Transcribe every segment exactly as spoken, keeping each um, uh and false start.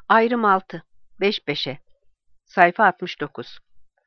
Ayrım altı. Beş beşe. Sayfa altmış dokuz.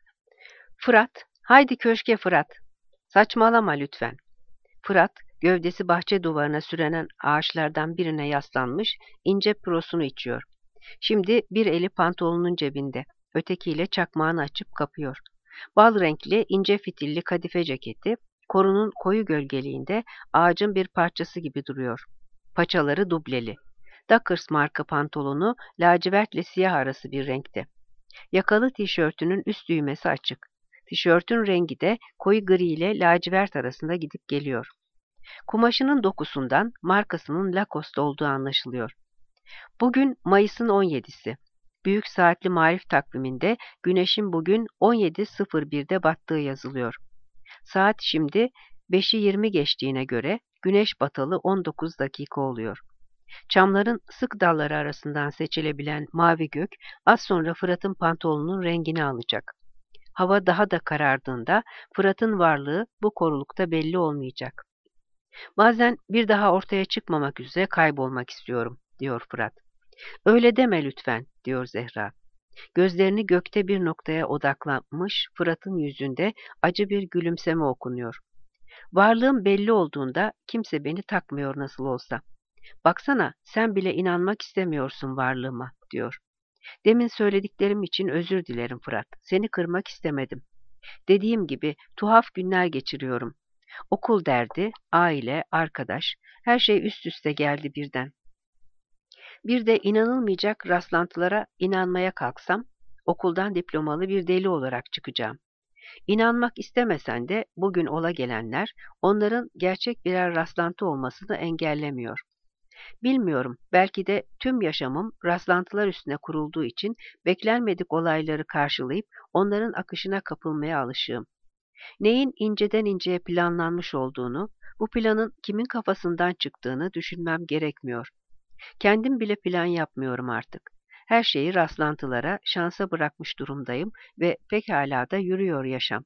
Fırat, haydi köşke Fırat. Saçmalama lütfen. Fırat, gövdesi bahçe duvarına sürenen ağaçlardan birine yaslanmış, ince prosunu içiyor. Şimdi bir eli pantolonunun cebinde, ötekiyle çakmağını açıp kapıyor. Bal renkli, ince fitilli kadife ceketi, korunun koyu gölgeliğinde ağacın bir parçası gibi duruyor. Paçaları dubleli. Dockers marka pantolonu lacivertle siyah arası bir renkte. Yakalı tişörtünün üst düğmesi açık. Tişörtün rengi de koyu gri ile lacivert arasında gidip geliyor. Kumaşının dokusundan markasının Lacoste olduğu anlaşılıyor. Bugün Mayıs'ın on yedisi. Büyük saatli marif takviminde güneşin bugün on yedi sıfır birde battığı yazılıyor. Saat şimdi beşi yirmi geçtiğine göre güneş batalı on dokuz dakika oluyor. Çamların sık dalları arasından seçilebilen mavi gök az sonra Fırat'ın pantolonunun rengini alacak. Hava daha da karardığında Fırat'ın varlığı bu korulukta belli olmayacak. Bazen bir daha ortaya çıkmamak üzere kaybolmak istiyorum, diyor Fırat. Öyle deme lütfen, diyor Zehra. Gözlerini gökte bir noktaya odaklanmış Fırat'ın yüzünde acı bir gülümseme okunuyor. Varlığım belli olduğunda kimse beni takmıyor nasıl olsa. Baksana, sen bile inanmak istemiyorsun varlığıma, diyor. Demin söylediklerim için özür dilerim Fırat. Seni kırmak istemedim. Dediğim gibi tuhaf günler geçiriyorum. Okul derdi, aile, arkadaş, her şey üst üste geldi birden. Bir de inanılmayacak rastlantılara inanmaya kalksam, okuldan diplomalı bir deli olarak çıkacağım. İnanmak istemesen de bugün ola gelenler, onların gerçek birer rastlantı olmasını engellemiyor. Bilmiyorum, belki de tüm yaşamım rastlantılar üstüne kurulduğu için beklenmedik olayları karşılayıp onların akışına kapılmaya alışığım. Neyin inceden inceye planlanmış olduğunu, bu planın kimin kafasından çıktığını düşünmem gerekmiyor. Kendim bile plan yapmıyorum artık. Her şeyi rastlantılara, şansa bırakmış durumdayım ve pekala da yürüyor yaşam.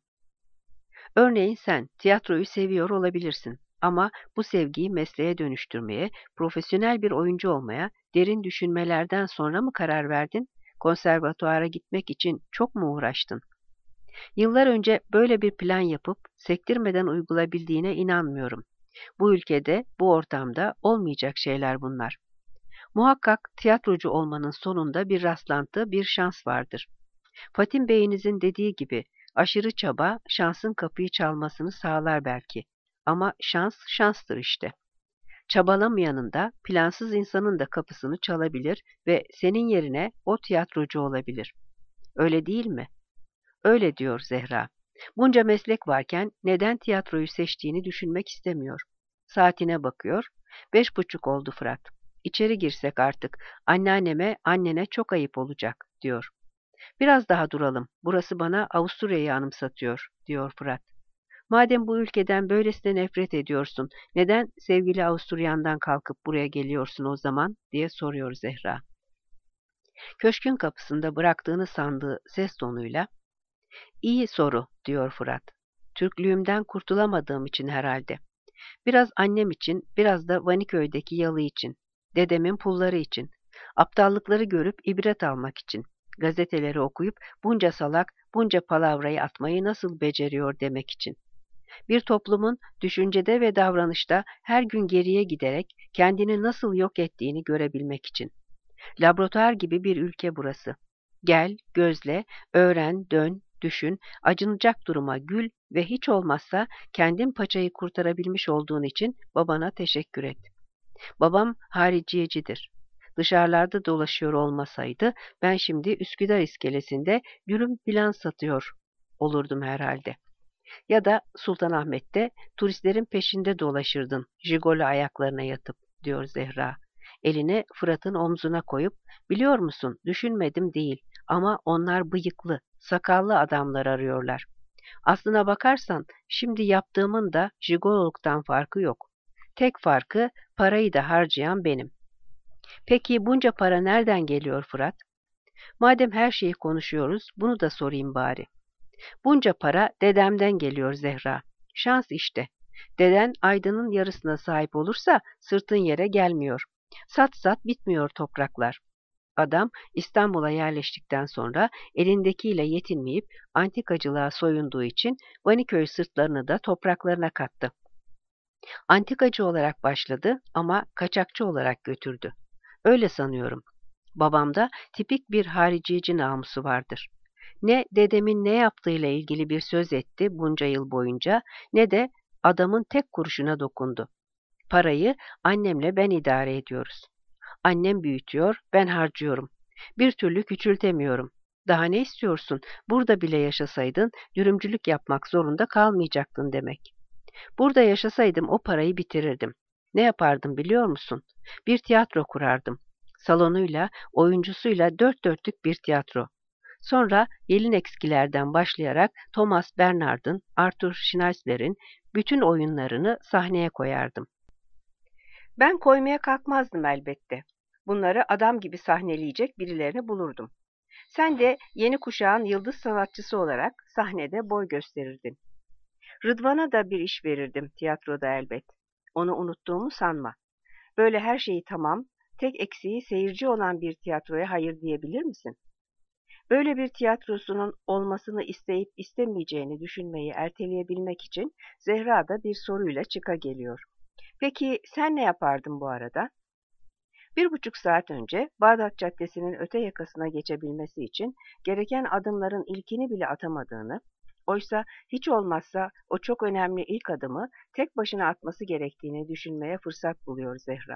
Örneğin sen tiyatroyu seviyor olabilirsin ama bu sevgiyi mesleğe dönüştürmeye, profesyonel bir oyuncu olmaya, derin düşünmelerden sonra mı karar verdin? Konservatuara gitmek için çok mu uğraştın? Yıllar önce böyle bir plan yapıp sektirmeden uygulayabildiğine inanmıyorum. Bu ülkede, bu ortamda olmayacak şeyler bunlar. Muhakkak tiyatrocu olmanın sonunda bir rastlantı, bir şans vardır. Fatim Bey'inizin dediği gibi aşırı çaba şansın kapıyı çalmasını sağlar belki. Ama şans şanstır işte. Çabalamayanın da plansız insanın da kapısını çalabilir ve senin yerine o tiyatrocu olabilir. Öyle değil mi? Öyle diyor Zehra. Bunca meslek varken neden tiyatroyu seçtiğini düşünmek istemiyor. Saatine bakıyor. Beş buçuk oldu Fırat. İçeri girsek artık. Anneanneme, annene çok ayıp olacak, diyor. Biraz daha duralım. Burası bana Avusturya'yı anımsatıyor, diyor Fırat. Madem bu ülkeden böylesine nefret ediyorsun, neden sevgili Avusturyan'dan kalkıp buraya geliyorsun o zaman, diye soruyor Zehra. Köşkün kapısında bıraktığını sandığı ses tonuyla, İyi soru, diyor Fırat. Türklüğümden kurtulamadığım için herhalde. Biraz annem için, biraz da Vaniköy'deki yalı için. Dedemin pulları için. Aptallıkları görüp ibret almak için. Gazeteleri okuyup bunca salak, bunca palavrayı atmayı nasıl beceriyor demek için. Bir toplumun düşüncede ve davranışta her gün geriye giderek kendini nasıl yok ettiğini görebilmek için. Laboratuvar gibi bir ülke burası. Gel, gözle, öğren, dön, düşün, acınacak duruma gül ve hiç olmazsa kendin paçayı kurtarabilmiş olduğun için babana teşekkür et. Babam hariciyecidir. Dışarılarda dolaşıyor olmasaydı ben şimdi Üsküdar iskelesinde dürüm filan satıyor olurdum herhalde. Ya da Sultanahmet'te turistlerin peşinde dolaşırdın jigolo ayaklarına yatıp, diyor Zehra. Elini Fırat'ın omzuna koyup, biliyor musun düşünmedim değil ama onlar bıyıklı, sakallı adamlar arıyorlar. Aslına bakarsan şimdi yaptığımın da jigololuktan farkı yok. Tek farkı parayı da harcayan benim. Peki bunca para nereden geliyor Fırat? Madem her şeyi konuşuyoruz, bunu da sorayım bari. Bunca para dedemden geliyor Zehra. Şans işte. Deden Aydın'ın yarısına sahip olursa sırtın yere gelmiyor. Sat sat bitmiyor topraklar. Adam İstanbul'a yerleştikten sonra elindekiyle yetinmeyip antikacılığa soyunduğu için Vaniköy sırtlarını da topraklarına kattı. Antikacı olarak başladı ama kaçakçı olarak götürdü. Öyle sanıyorum. Babamda tipik bir haricici namusu vardır. Ne dedemin ne yaptığıyla ilgili bir söz etti bunca yıl boyunca ne de adamın tek kuruşuna dokundu. Parayı annemle ben idare ediyoruz. Annem büyütüyor, ben harcıyorum. Bir türlü küçültemiyorum. Daha ne istiyorsun? Burada bile yaşasaydın dürümcülük yapmak zorunda kalmayacaktın demek. Burada yaşasaydım o parayı bitirirdim. Ne yapardım biliyor musun? Bir tiyatro kurardım. Salonuyla, oyuncusuyla dört dörtlük bir tiyatro. Sonra Jelinek-skilerden başlayarak Thomas Bernhard'ın, Arthur Schnitzler'in bütün oyunlarını sahneye koyardım. Ben koymaya kalkmazdım elbette. Bunları adam gibi sahneleyecek birilerini bulurdum. Sen de yeni kuşağın yıldız sanatçısı olarak sahnede boy gösterirdin. Rıdvan'a da bir iş verirdim tiyatroda elbet. Onu unuttuğumu sanma. Böyle her şeyi tamam, tek eksiği seyirci olan bir tiyatroya hayır diyebilir misin? Böyle bir tiyatrosunun olmasını isteyip istemeyeceğini düşünmeyi erteleyebilmek için Zehra da bir soruyla çıka geliyor. Peki sen ne yapardın bu arada? Bir buçuk saat önce Bağdat Caddesi'nin öte yakasına geçebilmesi için gereken adımların ilkini bile atamadığını, oysa hiç olmazsa o çok önemli ilk adımı tek başına atması gerektiğini düşünmeye fırsat buluyor Zehra.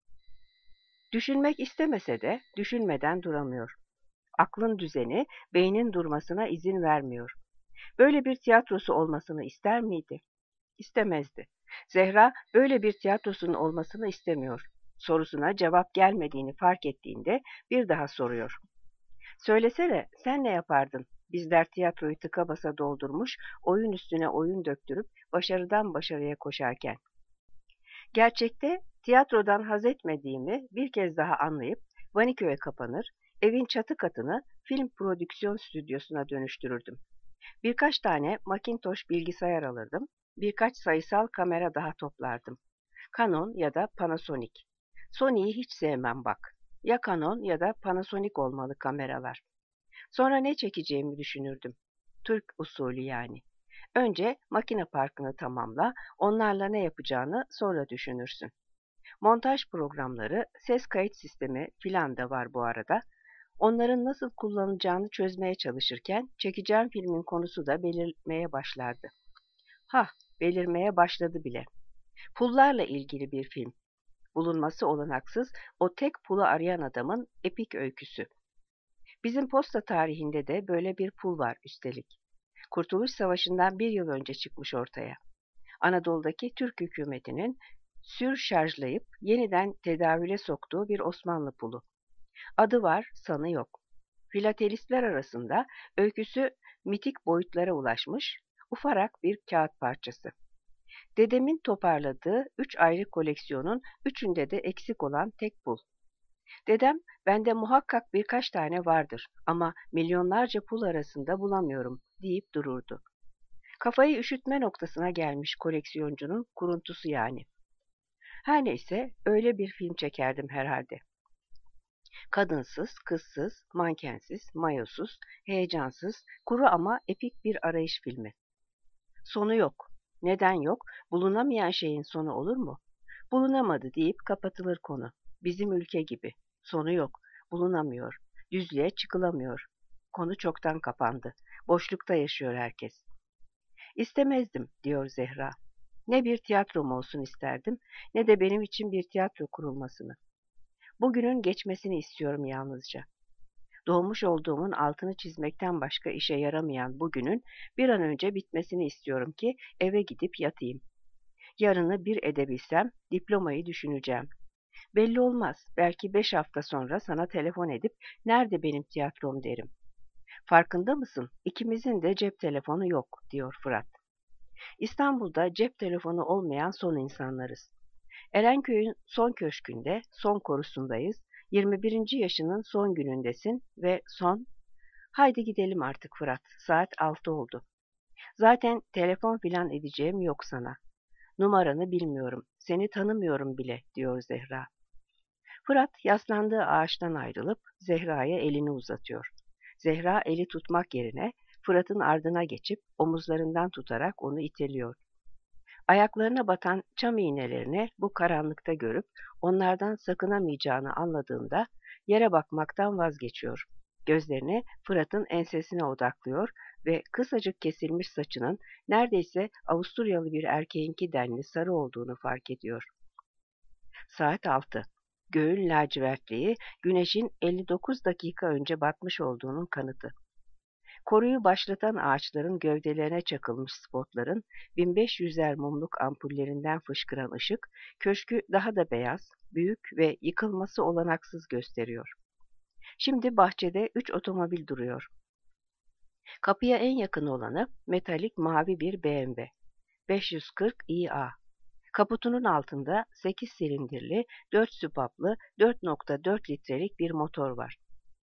Düşünmek istemese de düşünmeden duramıyor. Aklın düzeni beynin durmasına izin vermiyor. Böyle bir tiyatrosu olmasını ister miydi? İstemezdi. Zehra böyle bir tiyatrosunun olmasını istemiyor. Sorusuna cevap gelmediğini fark ettiğinde bir daha soruyor. Söylesene sen ne yapardın? Bizler tiyatroyu tıka basa doldurmuş, oyun üstüne oyun döktürüp başarıdan başarıya koşarken. Gerçekte tiyatrodan haz etmediğimi bir kez daha anlayıp Vaniköy'e kapanır, evin çatı katını film prodüksiyon stüdyosuna dönüştürürdüm. Birkaç tane Macintosh bilgisayar alırdım, birkaç sayısal kamera daha toplardım. Canon ya da Panasonic. Sony'yi hiç sevmem bak. Ya Canon ya da Panasonic olmalı kameralar. Sonra ne çekeceğimi düşünürdüm. Türk usulü yani. Önce makine parkını tamamla, onlarla ne yapacağını sonra düşünürsün. Montaj programları, ses kayıt sistemi filan da var bu arada. Onların nasıl kullanacağını çözmeye çalışırken çekeceğim filmin konusu da belirmeye başlardı. Hah, belirmeye başladı bile. Pullarla ilgili bir film. Bulunması olanaksız o tek pulu arayan adamın epik öyküsü. Bizim posta tarihinde de böyle bir pul var üstelik. Kurtuluş Savaşı'ndan bir yıl önce çıkmış ortaya. Anadolu'daki Türk hükümetinin sürşarjlayıp yeniden tedavüle soktuğu bir Osmanlı pulu. Adı var, sanı yok. Filatelistler arasında öyküsü mitik boyutlara ulaşmış, ufarak bir kağıt parçası. Dedemin toparladığı üç ayrı koleksiyonun üçünde de eksik olan tek pul. Dedem, bende muhakkak birkaç tane vardır ama milyonlarca pul arasında bulamıyorum deyip dururdu. Kafayı üşütme noktasına gelmiş koleksiyoncunun kuruntusu yani. Her neyse öyle bir film çekerdim herhalde. Kadınsız, kızsız, mankensiz, mayosuz, heyecansız, kuru ama epik bir arayış filmi. Sonu yok. Neden yok? Bulunamayan şeyin sonu olur mu? Bulunamadı deyip kapatılır konu. Bizim ülke gibi. Sonu yok. Bulunamıyor. Düzlüğe çıkılamıyor. Konu çoktan kapandı. Boşlukta yaşıyor herkes. İstemezdim, diyor Zehra. Ne bir tiyatrom olsun isterdim, ne de benim için bir tiyatro kurulmasını. Bugünün geçmesini istiyorum yalnızca. Doğmuş olduğumun altını çizmekten başka işe yaramayan bugünün bir an önce bitmesini istiyorum ki eve gidip yatayım. Yarını bir edebilsem diplomayı düşüneceğim. Belli olmaz, belki beş hafta sonra sana telefon edip nerede benim tiyatrom derim. Farkında mısın? İkimizin de cep telefonu yok, diyor Fırat. İstanbul'da cep telefonu olmayan son insanlarız. Erenköy'ün son köşkünde, son korusundayız. yirmi birinci yaşının son günündesin ve son... Haydi gidelim artık Fırat, saat altı oldu. Zaten telefon filan edeceğim yok sana. Numaranı bilmiyorum, seni tanımıyorum bile, diyor Zehra. Fırat yaslandığı ağaçtan ayrılıp Zehra'ya elini uzatıyor. Zehra eli tutmak yerine Fırat'ın ardına geçip omuzlarından tutarak onu iteliyor. Ayaklarına batan çam iğnelerini bu karanlıkta görüp onlardan sakınamayacağını anladığında yere bakmaktan vazgeçiyor. Gözlerini Fırat'ın ensesine odaklıyor ve kısacık kesilmiş saçının neredeyse Avusturyalı bir erkeğinki denli sarı olduğunu fark ediyor. Saat altı. Göğün lacivertliği, güneşin elli dokuz dakika önce batmış olduğunun kanıtı. Koruyu başlatan ağaçların gövdelerine çakılmış spotların bin beş yüzer mumluk ampullerinden fışkıran ışık, köşkü daha da beyaz, büyük ve yıkılması olanaksız gösteriyor. Şimdi bahçede üç otomobil duruyor. Kapıya en yakın olanı metalik mavi bir B M W. beş yüz kırk i A. Kaputunun altında sekiz silindirli, dört süpaplı, dört nokta dört litrelik bir motor var.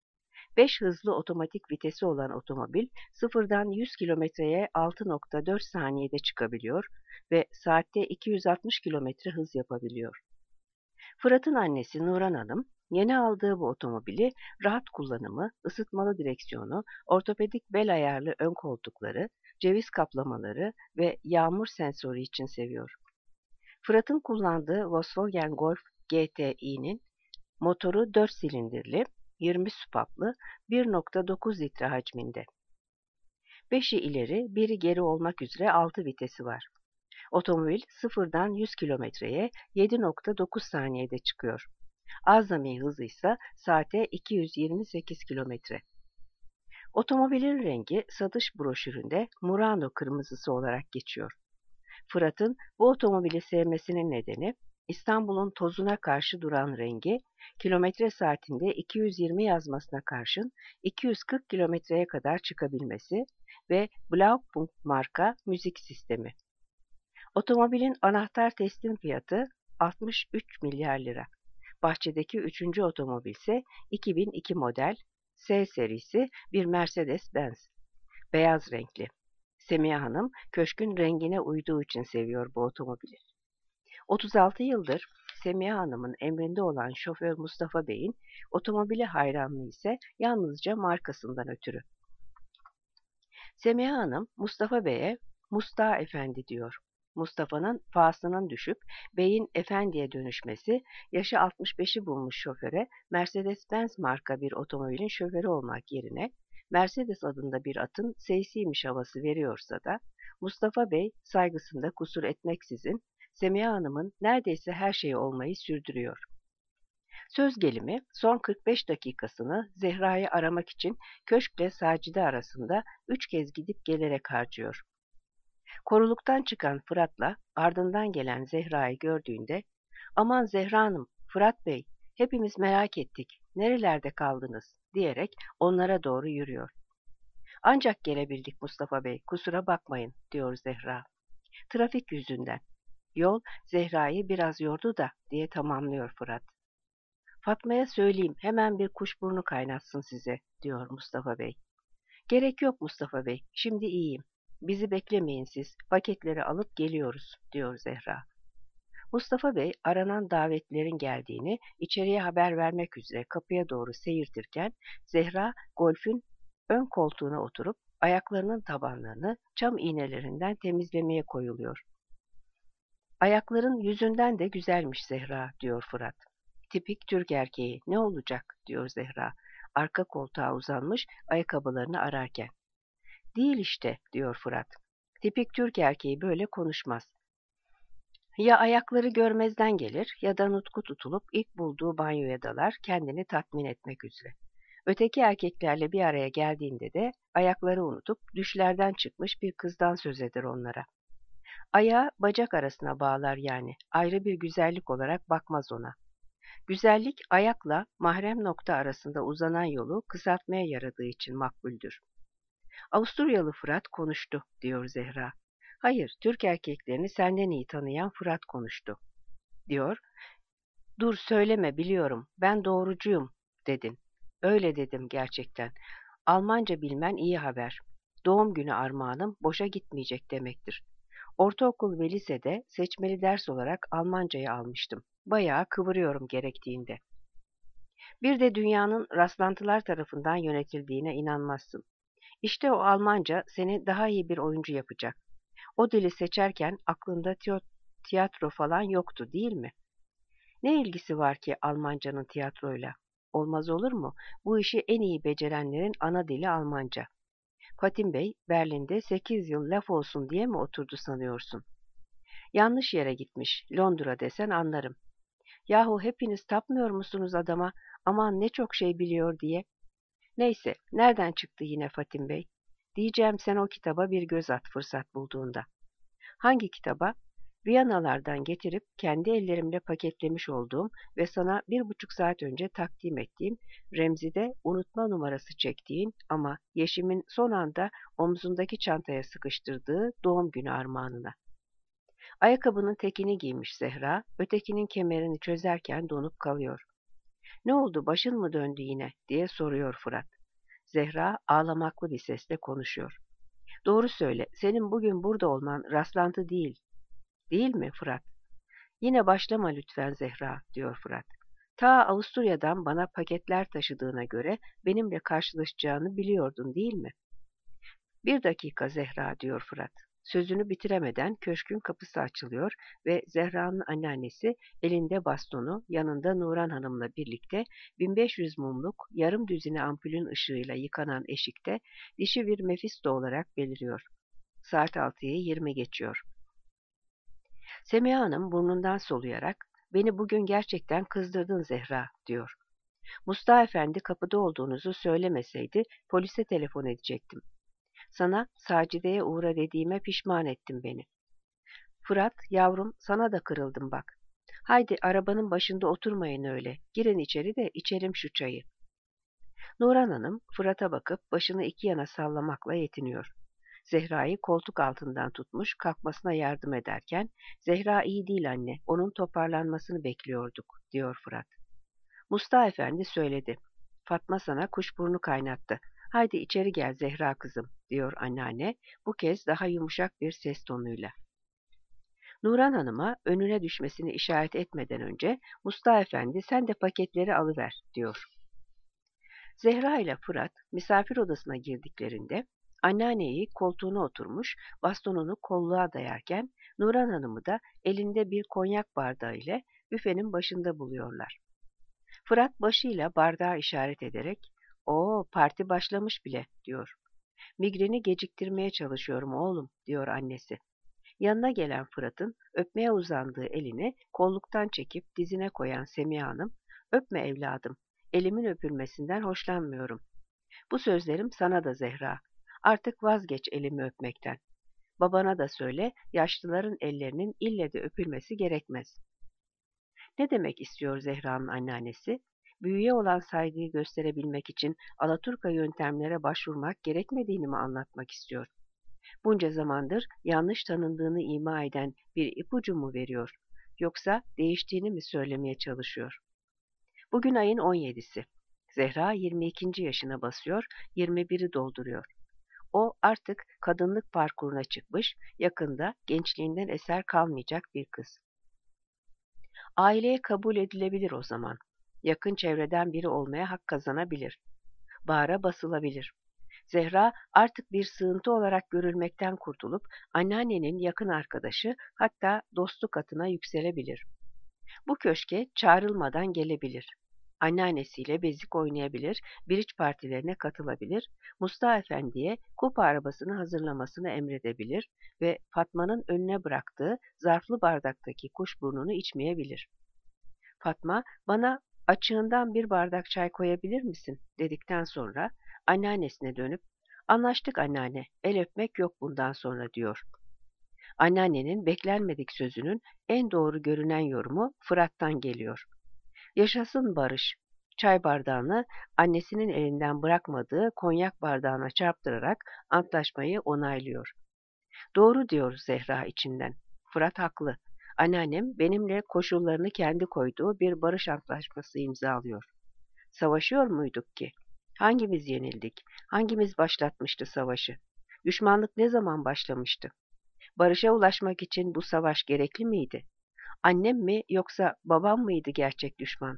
beş hızlı otomatik vitesi olan otomobil sıfırdan yüz kilometreye altı nokta dört saniyede çıkabiliyor ve saatte iki yüz altmış kilometre hız yapabiliyor. Fırat'ın annesi Nuran Hanım, yeni aldığı bu otomobili rahat kullanımı, ısıtmalı direksiyonu, ortopedik bel ayarlı ön koltukları, ceviz kaplamaları ve yağmur sensörü için seviyor. Fırat'ın kullandığı Volkswagen Golf G T İ'nin motoru dört silindirli, yirmi süpaplı, bir nokta dokuz litre hacminde. beşi ileri, biri geri olmak üzere altı vitesi var. Otomobil sıfırdan yüz kilometreye yedi nokta dokuz saniyede çıkıyor. Azami hızı ise saate iki yüz yirmi sekiz kilometre. Otomobilin rengi satış broşüründe Murano kırmızısı olarak geçiyor. Fırat'ın bu otomobili sevmesinin nedeni İstanbul'un tozuna karşı duran rengi, kilometre saatinde iki yüz yirmi yazmasına karşın iki yüz kırk kilometreye kadar çıkabilmesi ve Blaupunkt marka müzik sistemi. Otomobilin anahtar teslim fiyatı altmış üç milyar lira. Bahçedeki üçüncü otomobil ise iki bin iki model S serisi bir Mercedes-Benz. Beyaz renkli. Semiha Hanım köşkün rengine uyduğu için seviyor bu otomobili. otuz altı yıldır Semiha Hanım'ın emrinde olan şoför Mustafa Bey'in otomobile hayranlığı ise yalnızca markasından ötürü. Semiha Hanım Mustafa Bey'e Musta Efendi diyor. Mustafa'nın fahsının düşüp Bey'in efendiye dönüşmesi, yaşı altmış beşi bulmuş şoföre Mercedes-Benz marka bir otomobilin şoförü olmak yerine Mercedes adında bir atın seyisiymiş havası veriyorsa da Mustafa Bey saygısında kusur etmeksizin Semiha Hanım'ın neredeyse her şeyi olmayı sürdürüyor. Söz gelimi son kırk beş dakikasını Zehra'yı aramak için köşkle Sacide arasında üç kez gidip gelerek harcıyor. Koruluktan çıkan Fırat'la ardından gelen Zehra'yı gördüğünde "Aman Zehra Hanım, Fırat Bey, hepimiz merak ettik, nerelerde kaldınız?" diyerek onlara doğru yürüyor. "Ancak gelebildik Mustafa Bey, kusura bakmayın," diyor Zehra. "Trafik yüzünden. Yol Zehra'yı biraz yordu da," diye tamamlıyor Fırat. "Fatma'ya söyleyeyim, hemen bir kuşburnu kaynatsın size," diyor Mustafa Bey. "Gerek yok Mustafa Bey, şimdi iyiyim. Bizi beklemeyin siz, paketleri alıp geliyoruz," diyor Zehra. Mustafa Bey aranan davetlilerin geldiğini içeriye haber vermek üzere kapıya doğru seyirtirken Zehra Golf'ün ön koltuğuna oturup ayaklarının tabanlarını çam iğnelerinden temizlemeye koyuluyor. "Ayakların yüzünden de güzelmiş Zehra," diyor Fırat. "Tipik Türk erkeği, ne olacak?" diyor Zehra, arka koltuğa uzanmış ayakkabılarını ararken. "Değil işte," diyor Fırat. "Tipik Türk erkeği böyle konuşmaz. Ya ayakları görmezden gelir ya da nutku tutulup ilk bulduğu banyoya dalar kendini tatmin etmek üzere. Öteki erkeklerle bir araya geldiğinde de ayakları unutup düşlerden çıkmış bir kızdan söz eder onlara. Ayağı bacak arasına bağlar yani, ayrı bir güzellik olarak bakmaz ona. Güzellik ayakla mahrem nokta arasında uzanan yolu kısaltmaya yaradığı için makbuldür." "Avusturyalı Fırat konuştu," diyor Zehra. "Hayır, Türk erkeklerini senden iyi tanıyan Fırat konuştu," diyor. "Dur söyleme, biliyorum, ben doğrucuyum," dedin. "Öyle dedim gerçekten. Almanca bilmen iyi haber. Doğum günü armağanım boşa gitmeyecek demektir. Ortaokul ve lisede seçmeli ders olarak Almancayı almıştım. Bayağı kıvırıyorum gerektiğinde." Bir de dünyanın rastlantılar tarafından yönetildiğine inanmazsın. İşte o Almanca seni daha iyi bir oyuncu yapacak. O dili seçerken aklında tiyo- tiyatro falan yoktu, değil mi? Ne ilgisi var ki Almancanın tiyatroyla? Olmaz olur mu? Bu işi en iyi becerenlerin ana dili Almanca. Fatin Bey, Berlin'de sekiz yıl laf olsun diye mi oturdu sanıyorsun? Yanlış yere gitmiş. Londra desen anlarım. Yahu hepiniz tapmıyor musunuz adama? Aman ne çok şey biliyor diye. Neyse, nereden çıktı yine Fatin Bey? Diyeceğim sen o kitaba bir göz at fırsat bulduğunda. Hangi kitaba? Viyanalardan getirip kendi ellerimle paketlemiş olduğum ve sana bir buçuk saat önce takdim ettiğim, Remzi'de unutma numarası çektiğin ama Yeşim'in son anda omzundaki çantaya sıkıştırdığı doğum günü armağanına. Ayakkabının tekini giymiş Zehra, ötekinin kemerini çözerken donup kalıyor. Ne oldu, başın mı döndü yine diye soruyor Fırat. Zehra ağlamaklı bir sesle konuşuyor. Doğru söyle, senin bugün burada olman rastlantı değil. Değil mi Fırat? Yine başlama lütfen Zehra, diyor Fırat. Ta Avusturya'dan bana paketler taşıdığına göre benimle karşılaşacağını biliyordun değil mi? Bir dakika Zehra, diyor Fırat. Sözünü bitiremeden köşkün kapısı açılıyor ve Zehra'nın anneannesi elinde bastonu, yanında Nuran Hanım'la birlikte bin beş yüz mumluk yarım düzine ampulün ışığıyla yıkanan eşikte dişi bir Mefisto olarak beliriyor. Saat altıyı yirmi geçiyor. Semiha Hanım burnundan soluyarak, "Beni bugün gerçekten kızdırdın Zehra," diyor. "Mustafa Efendi kapıda olduğunuzu söylemeseydi polise telefon edecektim. Sana Sacide'ye uğra dediğime pişman ettin beni." "Fırat, yavrum, sana da kırıldım bak. Haydi arabanın başında oturmayın öyle. Girin içeri de içelim şu çayı." Nurhan Hanım Fırat'a bakıp başını iki yana sallamakla yetiniyor. Zehra'yı koltuk altından tutmuş kalkmasına yardım ederken, "Zehra iyi değil anne, onun toparlanmasını bekliyorduk," diyor Fırat. "Mustafa Efendi söyledi. Fatma sana kuşburnu kaynattı. Haydi içeri gel Zehra kızım," diyor anneanne, bu kez daha yumuşak bir ses tonuyla. Nurhan Hanım'a önüne düşmesini işaret etmeden önce, "Mustafa Efendi sen de paketleri alıver," diyor. Zehra ile Fırat misafir odasına girdiklerinde anneanneyi koltuğuna oturmuş bastonunu kolluğa dayarken Nurhan Hanım'ı da elinde bir konyak bardağı ile büfenin başında buluyorlar. Fırat başıyla bardağı işaret ederek "Oo, parti başlamış bile," diyor. "Migreni geciktirmeye çalışıyorum oğlum," diyor annesi. Yanına gelen Fırat'ın öpmeye uzandığı elini kolluktan çekip dizine koyan Semiha Hanım, "Öpme evladım, elimin öpülmesinden hoşlanmıyorum. Bu sözlerim sana da Zehra. Artık vazgeç elimi öpmekten. Babana da söyle, yaşlıların ellerinin ille de öpülmesi gerekmez." Ne demek istiyor Zehra'nın anneannesi? Büyüye olan saygıyı gösterebilmek için Alaturka yöntemlere başvurmak gerekmediğini mi anlatmak istiyor? Bunca zamandır yanlış tanındığını ima eden bir ipucu mu veriyor? Yoksa değiştiğini mi söylemeye çalışıyor? Bugün ayın on yedisi. Zehra yirmi ikinci yaşına basıyor, yirmi biri dolduruyor. O artık kadınlık parkuruna çıkmış, yakında gençliğinden eser kalmayacak bir kız. Aileye kabul edilebilir o zaman. Yakın çevreden biri olmaya hak kazanabilir. Bağra basılabilir. Zehra artık bir sığıntı olarak görülmekten kurtulup anneannenin yakın arkadaşı, hatta dostu katına yükselebilir. Bu köşke çağrılmadan gelebilir. Anneannesiyle bezik oynayabilir, biriç partilerine katılabilir, Mustafa Efendi'ye kupa arabasını hazırlamasını emredebilir ve Fatma'nın önüne bıraktığı zarflı bardaktaki kuşburnunu içmeyebilir. Fatma, "Bana açığından bir bardak çay koyabilir misin?" dedikten sonra anneannesine dönüp, "Anlaştık anneanne, el öpmek yok bundan sonra," diyor. Anneannenin beklenmedik sözünün en doğru görünen yorumu Fırat'tan geliyor. Yaşasın barış. Çay bardağını annesinin elinden bırakmadığı konyak bardağına çarptırarak antlaşmayı onaylıyor. "Doğru," diyor Zehra içinden. "Fırat haklı. Anneannem benimle koşullarını kendi koyduğu bir barış antlaşması imzalıyor. Savaşıyor muyduk ki? Hangimiz yenildik? Hangimiz başlatmıştı savaşı? Düşmanlık ne zaman başlamıştı? Barışa ulaşmak için bu savaş gerekli miydi? Annem mi yoksa babam mıydı gerçek düşman?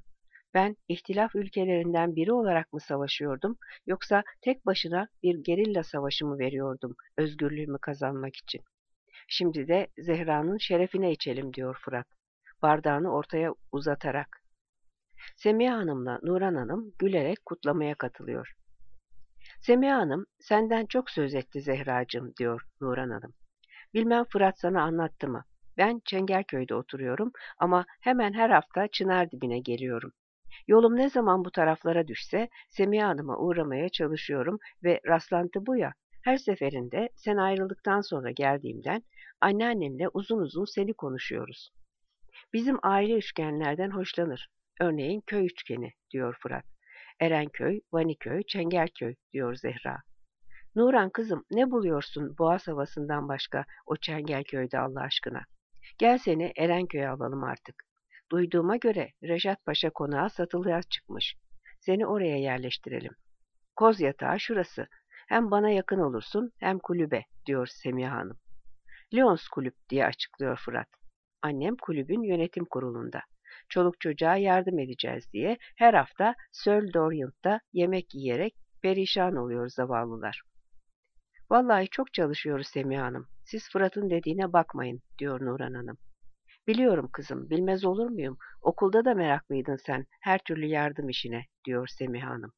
Ben ihtilaf ülkelerinden biri olarak mı savaşıyordum, yoksa tek başına bir gerilla savaşı mı veriyordum özgürlüğümü kazanmak için? Şimdi de Zehra'nın şerefine içelim diyor Fırat, bardağını ortaya uzatarak. Semiha Hanım'la Nuran Hanım gülerek kutlamaya katılıyor. Semiha Hanım, senden çok söz etti Zehracığım, diyor Nuran Hanım. Bilmem Fırat sana anlattı mı? Ben Çengelköy'de oturuyorum ama hemen her hafta Çınardibine geliyorum. Yolum ne zaman bu taraflara düşse Semiha Hanım'a uğramaya çalışıyorum ve rastlantı bu ya. Her seferinde sen ayrıldıktan sonra geldiğimden anneannemle uzun uzun seni konuşuyoruz. Bizim aile üçgenlerden hoşlanır. Örneğin köy üçgeni, diyor Fırat. Erenköy, Vaniköy, Çengelköy, diyor Zehra. Nuran kızım, ne buluyorsun Boğaz havasından başka o Çengelköy'de Allah aşkına? Gel seni Erenköy'e alalım artık. Duyduğuma göre Reşat Paşa konağı satılığa çıkmış. Seni oraya yerleştirelim. Koz yatağı şurası. Hem bana yakın olursun hem kulübe, diyor Semiha Hanım. Lions Kulüp diye açıklıyor Fırat. Annem kulübün yönetim kurulunda. Çoluk çocuğa yardım edeceğiz diye her hafta Söl d'Orient'ta yemek yiyerek perişan oluyor zavallılar. Vallahi çok çalışıyoruz Semiha Hanım. Siz Fırat'ın dediğine bakmayın, diyor Nurhan Hanım. Biliyorum kızım, bilmez olur muyum? Okulda da meraklıydın sen her türlü yardım işine, diyor Semiha Hanım.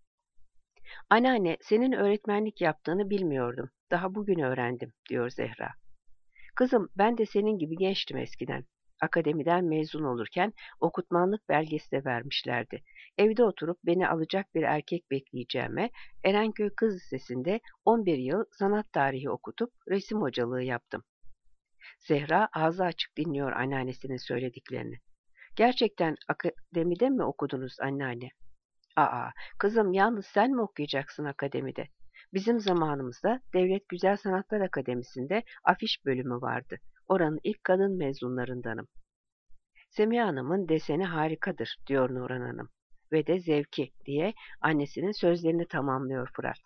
Anneanne, senin öğretmenlik yaptığını bilmiyordum. Daha bugün öğrendim, diyor Zehra. Kızım, ben de senin gibi gençtim eskiden. Akademiden mezun olurken okutmanlık belgesi de vermişlerdi. Evde oturup beni alacak bir erkek bekleyeceğime Erenköy Kız Lisesi'nde on bir yıl sanat tarihi okutup resim hocalığı yaptım. Zehra ağzı açık dinliyor anneannesinin söylediklerini. Gerçekten akademide mi okudunuz anneanne? Aa, kızım yalnız sen mi okuyacaksın akademide? Bizim zamanımızda Devlet Güzel Sanatlar Akademisi'nde afiş bölümü vardı. Oranın ilk kadın mezunlarındanım. Semiha Hanım'ın deseni harikadır, diyor Nurhan Hanım. Ve de zevki, diye annesinin sözlerini tamamlıyor Fırat.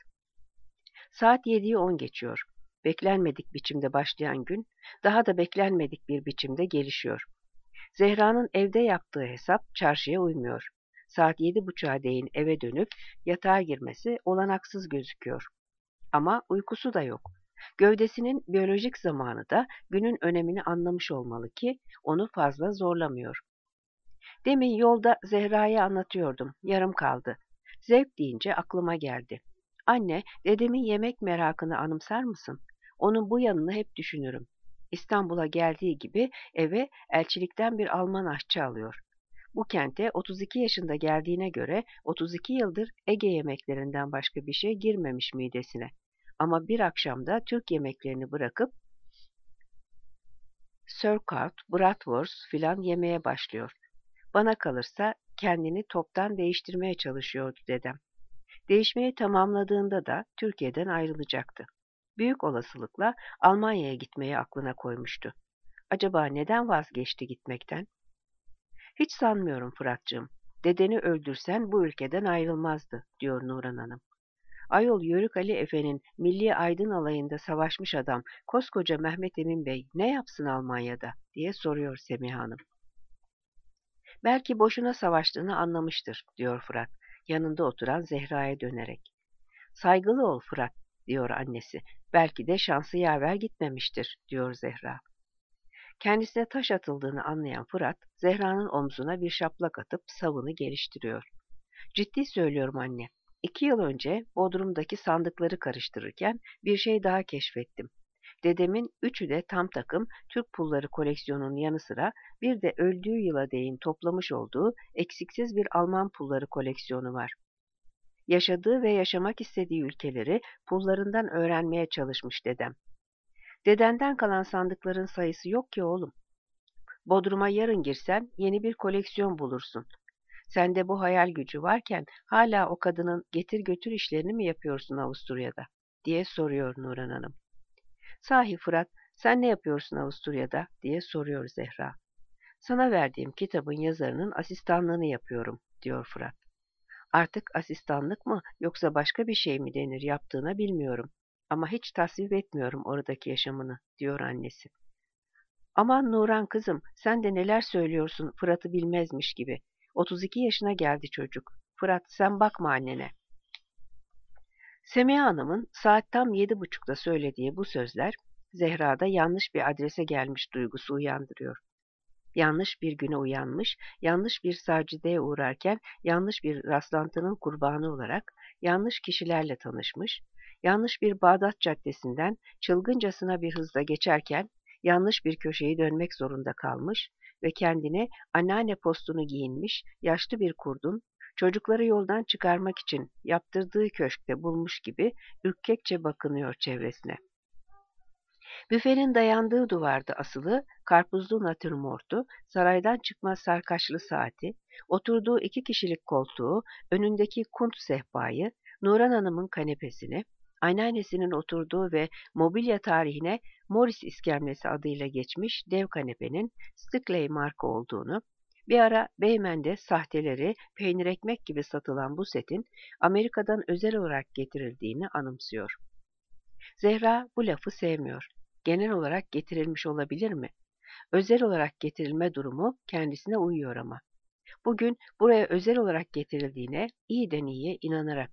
Saat yediyi on geçiyor. Beklenmedik biçimde başlayan gün, daha da beklenmedik bir biçimde gelişiyor. Zehra'nın evde yaptığı hesap çarşıya uymuyor. Saat yedi buçuğa değin eve dönüp yatağa girmesi olanaksız gözüküyor. Ama uykusu da yok. Gövdesinin biyolojik zamanı da günün önemini anlamış olmalı ki onu fazla zorlamıyor. Demin yolda Zehra'ya anlatıyordum, yarım kaldı. Zevk deyince aklıma geldi. Anne, dedemin yemek merakını anımsar mısın? Onun bu yanını hep düşünürüm. İstanbul'a geldiği gibi eve elçilikten bir Alman aşçı alıyor. Bu kente otuz iki yaşında geldiğine göre otuz iki yıldır Ege yemeklerinden başka bir şey girmemiş midesine. Ama bir akşamda Türk yemeklerini bırakıp Sauerkraut, bratwurst filan yemeye başlıyor. Bana kalırsa kendini toptan değiştirmeye çalışıyordu dedem. Değişmeyi tamamladığında da Türkiye'den ayrılacaktı. Büyük olasılıkla Almanya'ya gitmeyi aklına koymuştu. Acaba neden vazgeçti gitmekten? Hiç sanmıyorum Fıratcığım. Dedeni öldürsen bu ülkeden ayrılmazdı, diyor Nurhan Hanım. Ayol Yörük Ali Efe'nin Milli Aydın Alayı'nda savaşmış adam, koskoca Mehmet Emin Bey ne yapsın Almanya'da, diye soruyor Semiha Hanım. Belki boşuna savaştığını anlamıştır, diyor Fırat, yanında oturan Zehra'ya dönerek. Saygılı ol Fırat, diyor annesi. Belki de şansı yaver gitmemiştir, diyor Zehra. Kendisine taş atıldığını anlayan Fırat, Zehra'nın omzuna bir şaplak atıp savını geliştiriyor. Ciddi söylüyorum anne. İki yıl önce Bodrum'daki sandıkları karıştırırken bir şey daha keşfettim. Dedemin üçü de tam takım Türk pulları koleksiyonunun yanı sıra bir de öldüğü yıla değin toplamış olduğu eksiksiz bir Alman pulları koleksiyonu var. Yaşadığı ve yaşamak istediği ülkeleri pullarından öğrenmeye çalışmış dedem. Dedenden kalan sandıkların sayısı yok ki oğlum. Bodrum'a yarın girsen yeni bir koleksiyon bulursun. Sende bu hayal gücü varken hala o kadının getir götür işlerini mi yapıyorsun Avusturya'da, diye soruyor Nurhan Hanım. Sahi Fırat, sen ne yapıyorsun Avusturya'da, diye soruyor Zehra. Sana verdiğim kitabın yazarının asistanlığını yapıyorum, diyor Fırat. Artık asistanlık mı yoksa başka bir şey mi denir yaptığına bilmiyorum. Ama hiç tasvip etmiyorum oradaki yaşamını, diyor annesi. Aman Nuran kızım, sen de neler söylüyorsun Fırat'ı bilmezmiş gibi. otuz iki yaşına geldi çocuk. Fırat, sen bakma annene. Semiha Hanım'ın saat tam yedi buçukta söylediği bu sözler, Zehra'da yanlış bir adrese gelmiş duygusu uyandırıyor. Yanlış bir güne uyanmış, yanlış bir sacideye uğrarken, yanlış bir rastlantının kurbanı olarak, yanlış kişilerle tanışmış, yanlış bir Bağdat Caddesi'nden çılgıncasına bir hızla geçerken, yanlış bir köşeyi dönmek zorunda kalmış ve kendine anneanne postunu giyinmiş, yaşlı bir kurdun, çocukları yoldan çıkarmak için yaptırdığı köşkte bulmuş gibi ürkekçe bakınıyor çevresine. Büfenin dayandığı duvarda asılı karpuzlu natürmortu, saraydan çıkma sarkaçlı saati, oturduğu iki kişilik koltuğu, önündeki kunt sehpayı, Nurhan Hanım'ın kanepesini, anneannesinin oturduğu ve mobilya tarihine Morris iskemlesi adıyla geçmiş dev kanepenin Stickley marka olduğunu, bir ara Beymen'de sahteleri peynir ekmek gibi satılan bu setin Amerika'dan özel olarak getirildiğini anımsıyor. Zehra bu lafı sevmiyor. Genel olarak getirilmiş olabilir mi? Özel olarak getirilme durumu kendisine uyuyor ama. Bugün buraya özel olarak getirildiğine iyiden iyiye inanarak.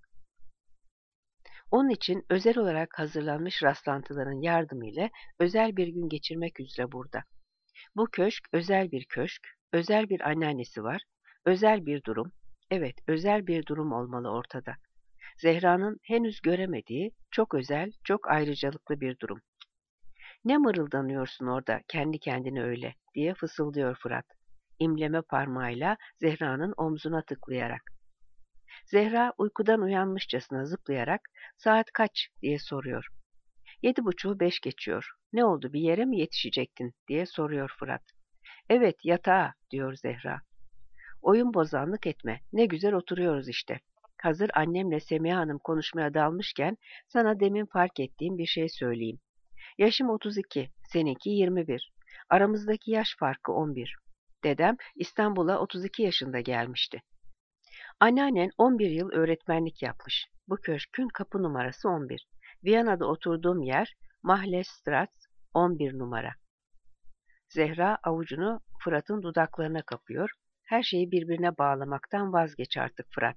Onun için özel olarak hazırlanmış rastlantıların yardımıyla özel bir gün geçirmek üzere burada. Bu köşk özel bir köşk, özel bir anneannesi var, özel bir durum. Evet, özel bir durum olmalı ortada. Zehra'nın henüz göremediği çok özel, çok ayrıcalıklı bir durum. "Ne mırıldanıyorsun orada kendi kendine öyle?" diye fısıldıyor Fırat, İmleme parmağıyla Zehra'nın omzuna tıklayarak. Zehra uykudan uyanmışçasına zıplayarak "Saat kaç?" diye soruyor. Yedi buçuğu beş geçiyor. "Ne oldu, bir yere mi yetişecektin?" diye soruyor Fırat. "Evet, yatağa," diyor Zehra. "Oyun bozanlık etme, ne güzel oturuyoruz işte. Hazır annemle Semiha Hanım konuşmaya dalmışken sana demin fark ettiğim bir şey söyleyeyim. Yaşım otuz iki, seninki yirmi bir. Aramızdaki yaş farkı on bir. Dedem İstanbul'a otuz iki yaşında gelmişti. Anneannen on bir yıl öğretmenlik yapmış. Bu köşkün kapı numarası on bir. Viyana'da oturduğum yer Mahlestraat on bir numara." Zehra avucunu Fırat'ın dudaklarına kapıyor. "Her şeyi birbirine bağlamaktan vazgeç artık Fırat.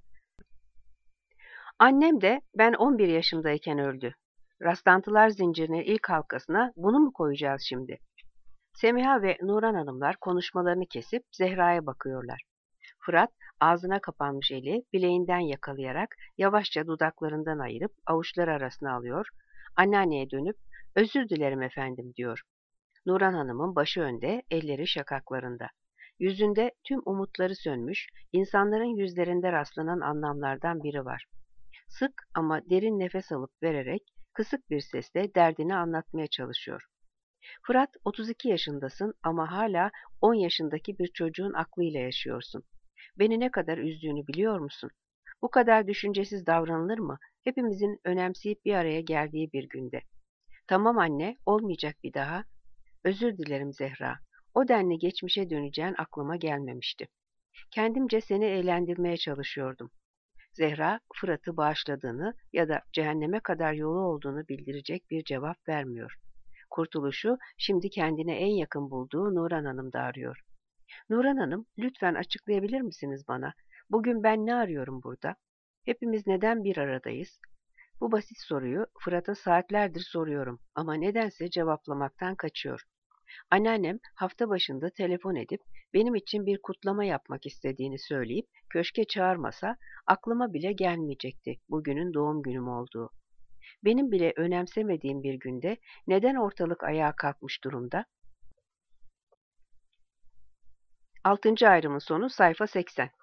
Annem de ben on bir yaşımdayken öldü. Rastlantılar zincirinin ilk halkasına bunu mu koyacağız şimdi?" Semiha ve Nurhan Hanımlar konuşmalarını kesip Zehra'ya bakıyorlar. Fırat ağzına kapanmış eli bileğinden yakalayarak yavaşça dudaklarından ayırıp avuçlar arasına alıyor. Anneanneye dönüp "Özür dilerim efendim," diyor. Nurhan Hanım'ın başı önde, elleri şakaklarında. Yüzünde tüm umutları sönmüş, insanların yüzlerinde rastlanan anlamlardan biri var. Sık ama derin nefes alıp vererek kısık bir sesle derdini anlatmaya çalışıyor. "Fırat, otuz iki yaşındasın ama hala on yaşındaki bir çocuğun aklıyla yaşıyorsun. Beni ne kadar üzdüğünü biliyor musun? Bu kadar düşüncesiz davranılır mı? Hepimizin önemseyip bir araya geldiği bir günde. Tamam anne, olmayacak bir daha. Özür dilerim Zehra. O denli geçmişe döneceğin aklıma gelmemişti. Kendimce seni eğlendirmeye çalışıyordum." Zehra, Fırat'ı bağışladığını ya da cehenneme kadar yolu olduğunu bildirecek bir cevap vermiyor. Kurtuluşu şimdi kendine en yakın bulduğu Nurhan Hanım'da arıyor. "Nurhan Hanım, lütfen açıklayabilir misiniz bana? Bugün ben ne arıyorum burada? Hepimiz neden bir aradayız?" Bu basit soruyu Fırat'a saatlerdir soruyorum ama nedense cevaplamaktan kaçıyor. Anneannem hafta başında telefon edip benim için bir kutlama yapmak istediğini söyleyip köşke çağırmasa aklıma bile gelmeyecekti bugünün doğum günüm olduğu. Benim bile önemsemediğim bir günde neden ortalık ayağa kalkmış durumda? Altıncı ayrımın sonu sayfa seksen.